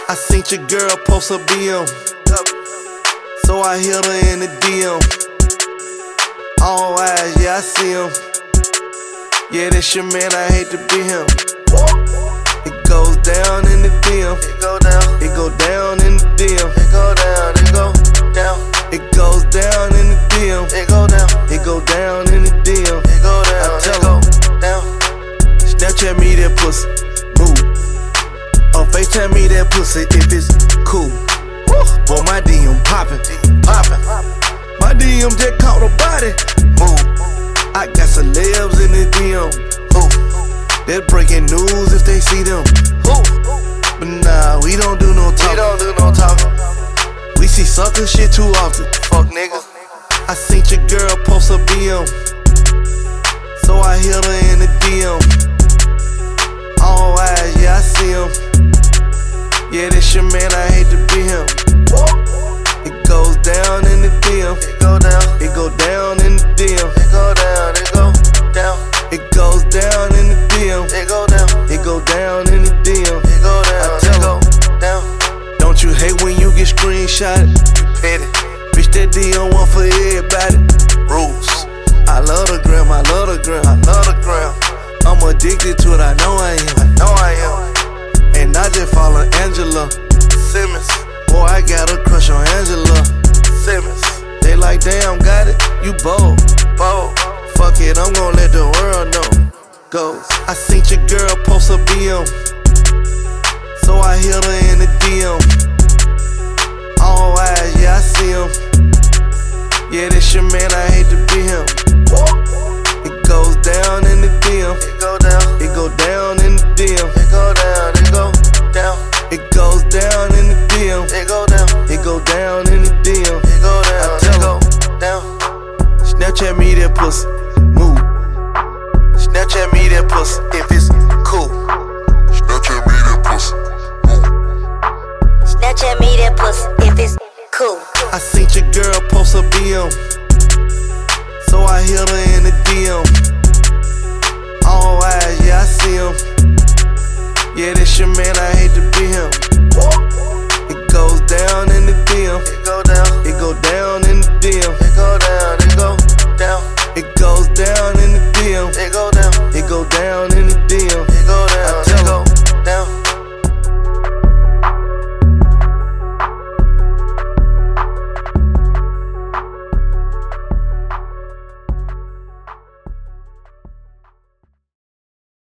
I seen your girl post a BM, so I hit her in the DM. All eyes, yeah, I see him. Yeah, that's your man, I hate to be him. It goes down in the DM. It go down. It go down in the DM. It go down. It go down. It goes down in the DM. It go down. It go down in the DM. It go down. I tell her, down. Snapchat me that pussy, move. Or FaceTime me that pussy if it's cool. Boy, my DM poppin', poppin'. My DM just caught a body, move. I got celebs in the DM, they're breaking news if they see them, but nah, we don't do no talking. We see sucker shit too often, fuck niggas. I seen your girl post a BM, so I hit her in the DM. All eyes, yeah, I see him. Yeah, that's your man, I hate to be him. It goes down in the DM. It go down. It go down in the DM. It go down. It go down. It goes down in the DM. It go down. It go down in the DM. It go down. I tell her, down. Don't you hate when you get screenshotted? You petty. Bitch, that DM one for everybody. Rules. I love the gram. I love the gram. I love the gram. I'm addicted to it. I know I am. I know I am. And I just follow Angela Simmons. Boy, I got a crush on Angela Simmons. They like, damn, got it, you bold. Fuck it, I'm gon' let the world know. Goes. I seen your girl post a BM, so I hit her in the DM. All eyes, yeah, I see him. Yeah, that's your man, I hate to be him. It goes down in the DM. It go down. It go down in the DM. It go down. It go down. It goes down in the DM. It go down. It go down in the DM. It go down. I tell her, down. Snapchat me that pussy, move. Snapchat me that pussy if it's cool. Snapchat me that pussy, move. Snapchat me that pussy if it's cool. I seen your girl post a BM, so I hit her in the DM. All eyes, yeah, I see him. Yeah, that's your man, I hate to be him. It goes down in the DM. It go down. It go down in the DM. It go down. It go down. It goes down in the DM. It go down. It go down in the DM. It go